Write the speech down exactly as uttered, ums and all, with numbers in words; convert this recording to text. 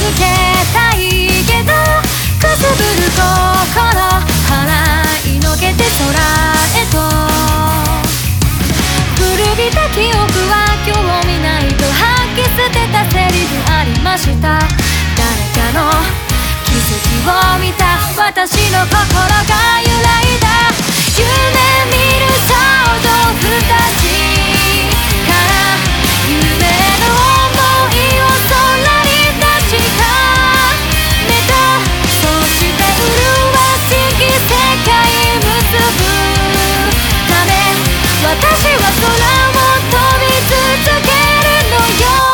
けたいけどくすぶる心払いのけて空へと古びた記憶は興味ないと吐き捨てたセリフありました。誰かの奇跡を見た私の心が揺らいだ。夢見る少女二人から夢の想いを空に出した目とそして麗しき世界結ぶため私は空を飛び続けるのよ。